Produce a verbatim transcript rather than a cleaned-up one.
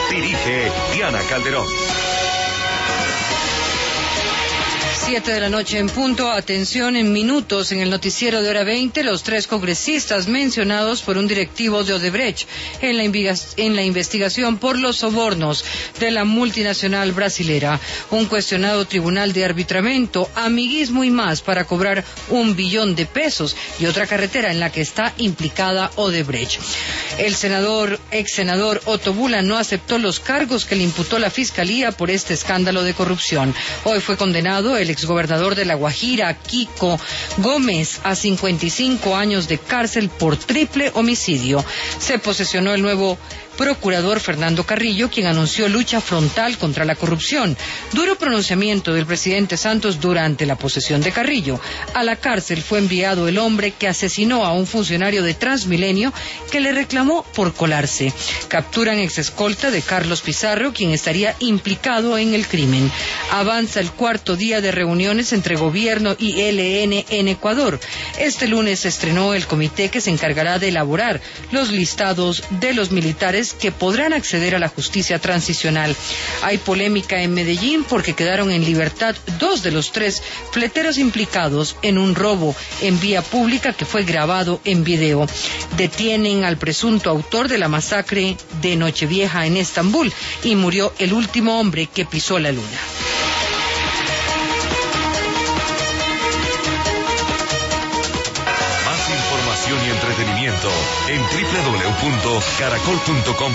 Dirige Diana Calderón. Siete de la noche en punto. Atención, en minutos en el noticiero de hora veinte, los tres congresistas mencionados por un directivo de Odebrecht en la, en la investigación por los sobornos de la multinacional brasilera. Un cuestionado tribunal de arbitramiento, amiguismo y más para cobrar un billón de pesos y otra carretera en la que está implicada Odebrecht. El senador, ex senador Otto Bula no aceptó los cargos que le imputó la fiscalía por este escándalo de corrupción. Hoy fue condenado el exgobernador de La Guajira, Kiko Gómez, a cincuenta y cinco años de cárcel por triple homicidio. Se posesionó el nuevo procurador Fernando Carrillo, quien anunció lucha frontal contra la corrupción. Duro pronunciamiento del presidente Santos durante la posesión de Carrillo. A la cárcel fue enviado el hombre que asesinó a un funcionario de Transmilenio que le reclamó por colarse. Capturan exescolta de Carlos Pizarro, quien estaría implicado en el crimen. Avanza el cuarto día de reuniones entre gobierno y E L N en Ecuador. Este lunes se estrenó el comité que se encargará de elaborar los listados de los militares que podrán acceder a la justicia transicional. Hay polémica en Medellín porque quedaron en libertad dos de los tres fleteros implicados en un robo en vía pública que fue grabado en video. Detienen al presunto autor de la masacre de Nochevieja en Estambul y murió el último hombre que pisó la luna. Más información y entretenimiento en doble u doble u doble u punto caracol punto com.